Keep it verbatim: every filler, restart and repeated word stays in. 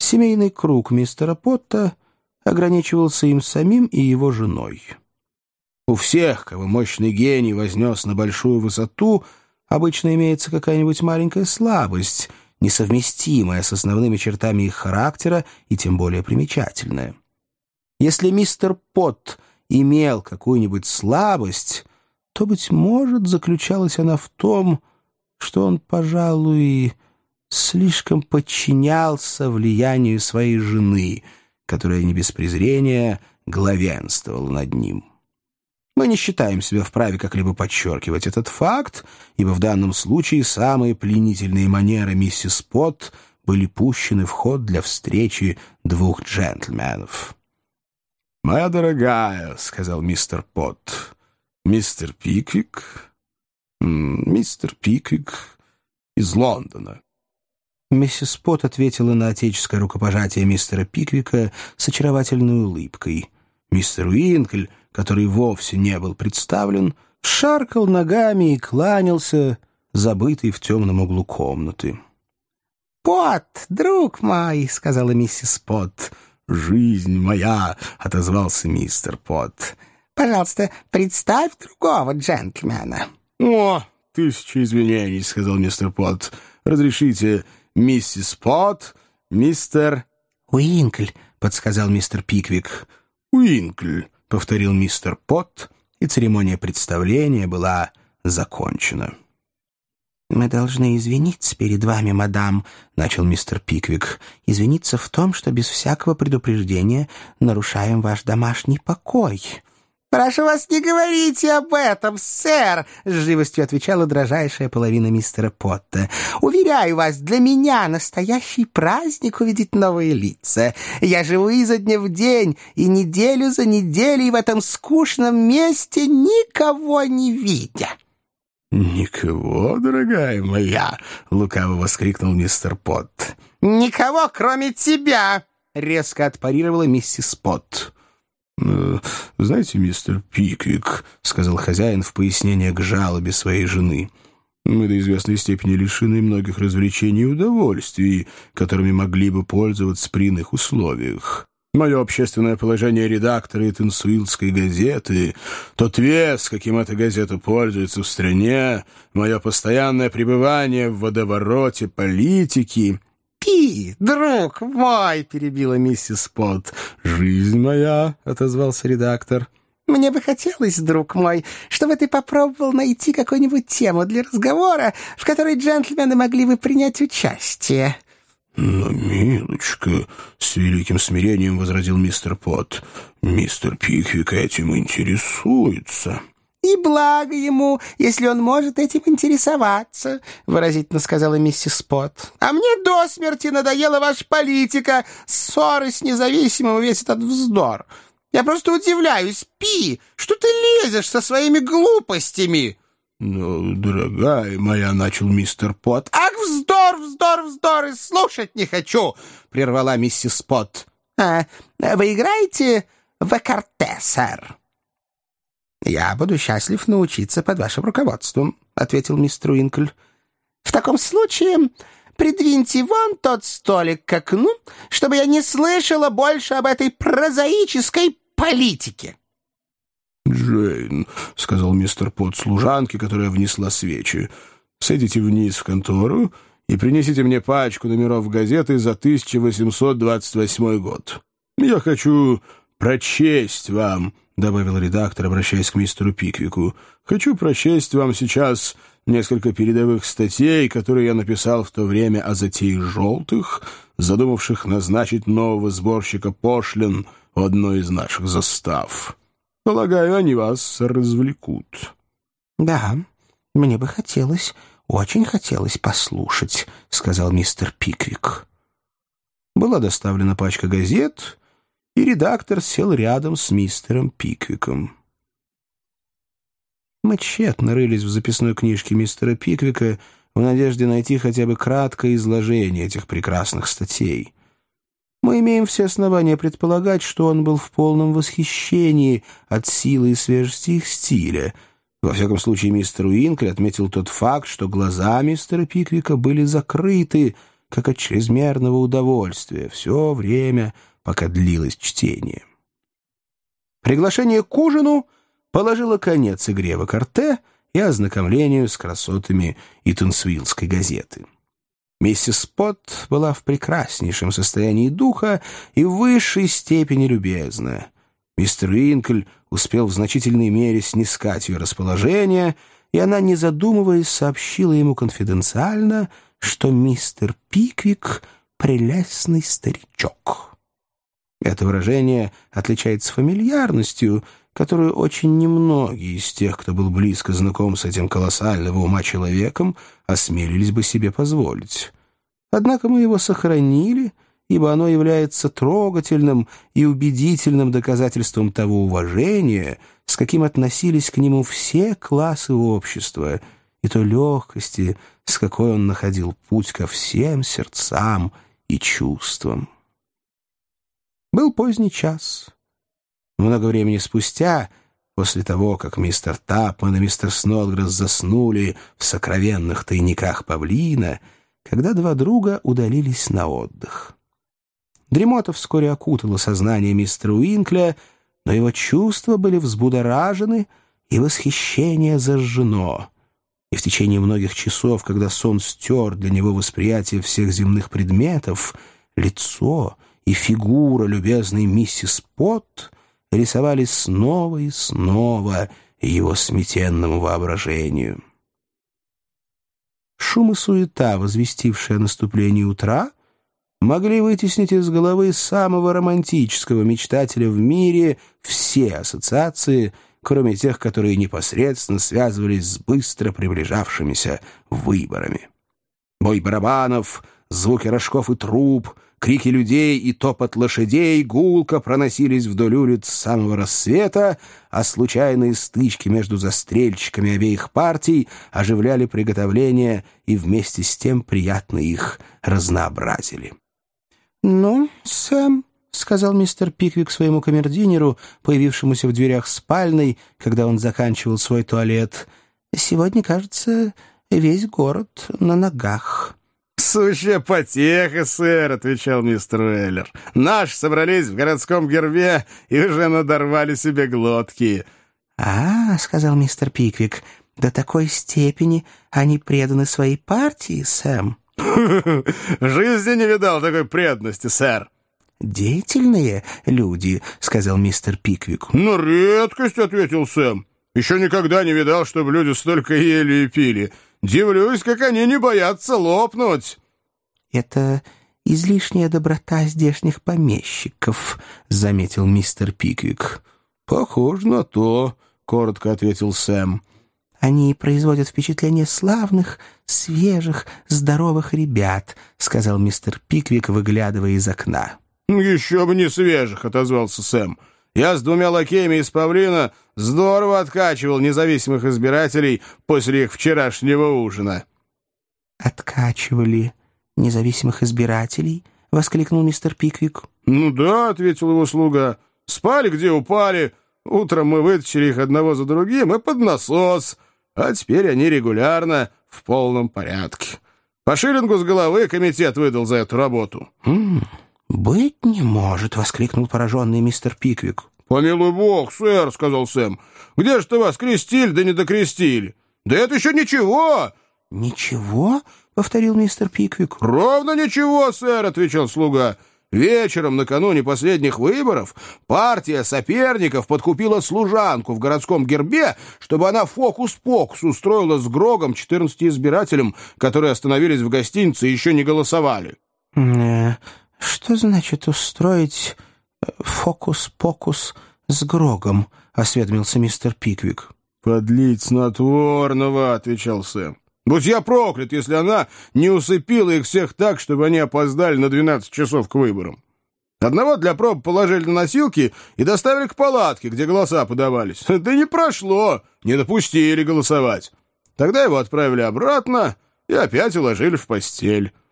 Семейный круг мистера Потта ограничивался им самим и его женой. У всех, кого мощный гений вознес на большую высоту, обычно имеется какая-нибудь маленькая слабость, несовместимая с основными чертами их характера и тем более примечательная. Если мистер Потт имел какую-нибудь слабость, то, быть может, заключалась она в том, что он, пожалуй, слишком подчинялся влиянию своей жены, которая не без презрения главенствовала над ним. Мы не считаем себя вправе как-либо подчеркивать этот факт, ибо в данном случае самые пленительные манеры миссис Потт были пущены в ход для встречи двух джентльменов. «Моя дорогая», — сказал мистер Потт, — «мистер Пиквик, мистер Пиквик из Лондона». Миссис Потт ответила на отеческое рукопожатие мистера Пиквика с очаровательной улыбкой. Мистер Уинкль, который вовсе не был представлен, шаркал ногами и кланялся, забытый в темном углу комнаты. «Потт, друг мой», — сказала миссис Потт. «Жизнь моя», — отозвался мистер Потт. «Пожалуйста, представь другого джентльмена». «О, тысяча извинений», — сказал мистер Потт. «Разрешите, миссис Потт, мистер...» «Уинкль», — подсказал мистер Пиквик. «Уинкль», — повторил мистер Потт, и церемония представления была закончена. «Мы должны извиниться перед вами, мадам», — начал мистер Пиквик. «Извиниться в том, что без всякого предупреждения нарушаем ваш домашний покой». «Прошу вас, не говорите об этом, сэр!» — с живостью отвечала дрожайшая половина мистера Потта. «Уверяю вас, для меня настоящий праздник увидеть новые лица. Я живу изо дня в день, и неделю за неделей в этом скучном месте никого не видя». «Никого, дорогая моя!» — лукаво воскликнул мистер Потт. «Никого, кроме тебя!» — резко отпарировала миссис Потт. «Знаете, мистер Пиквик, — сказал хозяин в пояснение к жалобе своей жены, — мы до известной степени лишены многих развлечений и удовольствий, которыми могли бы пользоваться при иных условиях. Мое общественное положение редактора Итансуилдской газеты, тот вес, каким эта газета пользуется в стране, мое постоянное пребывание в водовороте политики...» «Пи, друг мой!» — перебила миссис Потт. «Жизнь моя!» — отозвался редактор. «Мне бы хотелось, друг мой, чтобы ты попробовал найти какую-нибудь тему для разговора, в которой джентльмены могли бы принять участие». «Но, милочка!» — с великим смирением возразил мистер Потт. «Мистер Пиквик этим интересуется». «И благо ему, если он может этим интересоваться», — выразительно сказала миссис Потт. «А мне до смерти надоела ваша политика, ссоры с независимым, весь этот вздор. Я просто удивляюсь, Пи, что ты лезешь со своими глупостями». «Ну, дорогая моя», — начал мистер Потт. «Ах, вздор, вздор, вздор, и слушать не хочу», — прервала миссис Потт. «А вы играете в экарте, сэр?» «Я буду счастлив научиться под вашим руководством», — ответил мистер Уинкль. «В таком случае придвиньте вон тот столик к окну, чтобы я не слышала больше об этой прозаической политике». «Джейн», — сказал мистер Потт служанке, которая внесла свечи, — «сойдите вниз в контору и принесите мне пачку номеров газеты за тысяча восемьсот двадцать восьмой год. Я хочу прочесть вам», — добавил редактор, обращаясь к мистеру Пиквику, «хочу прочесть вам сейчас несколько передовых статей, которые я написал в то время о затее желтых, задумавших назначить нового сборщика пошлин в одной из наших застав. Полагаю, они вас развлекут». «Да, мне бы хотелось, очень хотелось послушать», — сказал мистер Пиквик. Была доставлена пачка газет, и редактор сел рядом с мистером Пиквиком. Мы тщетно рылись в записной книжке мистера Пиквика в надежде найти хотя бы краткое изложение этих прекрасных статей. Мы имеем все основания предполагать, что он был в полном восхищении от силы и свежести их стиля. Во всяком случае, мистер Уинкль отметил тот факт, что глаза мистера Пиквика были закрыты, как от чрезмерного удовольствия, все время, пока длилось чтение. Приглашение к ужину положило конец игре в экарте и ознакомлению с красотами Итонсвиллской газеты. Миссис Спот была в прекраснейшем состоянии духа и в высшей степени любезна. Мистер Уинкль успел в значительной мере снискать ее расположение, и она, не задумываясь, сообщила ему конфиденциально, что мистер Пиквик — прелестный старичок. Это выражение отличается фамильярностью, которую очень немногие из тех, кто был близко знаком с этим колоссального ума человеком, осмелились бы себе позволить. Однако мы его сохранили, ибо оно является трогательным и убедительным доказательством того уважения, с каким относились к нему все классы общества, и той легкости, с какой он находил путь ко всем сердцам и чувствам. Был поздний час. Много времени спустя, после того, как мистер Тапман и мистер Снодгресс заснули в сокровенных тайниках павлина, когда два друга удалились на отдых. Дремота вскоре окутала сознание мистера Уинкля, но его чувства были взбудоражены, и восхищение зажжено. И в течение многих часов, когда сон стер для него восприятие всех земных предметов, лицо и фигура любезной миссис Пот рисовались снова и снова его сметенному воображению. Шум и суета, возвестившие о наступлении утра, могли вытеснить из головы самого романтического мечтателя в мире все ассоциации, кроме тех, которые непосредственно связывались с быстро приближавшимися выборами. Бой барабанов, звуки рожков и труб, крики людей и топот лошадей гулко проносились вдоль улиц с самого рассвета, а случайные стычки между застрельщиками обеих партий оживляли приготовления и вместе с тем приятно их разнообразили. «Ну, Сэм», — сказал мистер Пиквик своему камердинеру, появившемуся в дверях спальной, когда он заканчивал свой туалет, — «сегодня, кажется, весь город на ногах». «Сущая потеха, сэр», — отвечал мистер Уэллер. «Наши собрались в городском гербе и уже надорвали себе глотки». «А, — сказал мистер Пиквик, — до такой степени они преданы своей партии, Сэм». «В жизни не видал такой преданности, сэр». «Деятельные люди», — сказал мистер Пиквик. «На редкость», — ответил Сэм. «Еще никогда не видал, чтобы люди столько ели и пили. Дивлюсь, как они не боятся лопнуть». «Это излишняя доброта здешних помещиков», — заметил мистер Пиквик. «Похоже на то», — коротко ответил Сэм. «Они производят впечатление славных, свежих, здоровых ребят», — сказал мистер Пиквик, выглядывая из окна. «Еще бы не свежих», — отозвался Сэм. «Я с двумя лакеями из павлина здорово откачивал независимых избирателей после их вчерашнего ужина». «Откачивали независимых избирателей?» — воскликнул мистер Пиквик. «Ну да», — ответил его слуга. «Спали, где упали. Утром мы вытащили их одного за другим и под насос. А теперь они регулярно в полном порядке. По шиллингу с головы комитет выдал за эту работу». «М-м, быть не может», — воскликнул пораженный мистер Пиквик. «Помилуй бог, сэр», — сказал Сэм. «Где же-то вас крестили, да не докрестили? Да это еще ничего». «Ничего?» — повторил мистер Пиквик. «Ровно ничего, сэр», — отвечал слуга. «Вечером, накануне последних выборов, партия соперников подкупила служанку в городском гербе, чтобы она фокус-покус устроила с Грогом четырнадцати избирателям, которые остановились в гостинице и еще не голосовали». Э, «Что значит устроить фокус-покус с Грогом?» — осведомился мистер Пиквик. «Подлить снотворного», — отвечал Сэм. «Будь я проклят, если она не усыпила их всех так, чтобы они опоздали на двенадцать часов к выборам. Одного для проб положили на носилки и доставили к палатке, где голоса подавались. Да не прошло, не допустили голосовать. Тогда его отправили обратно и опять уложили в постель».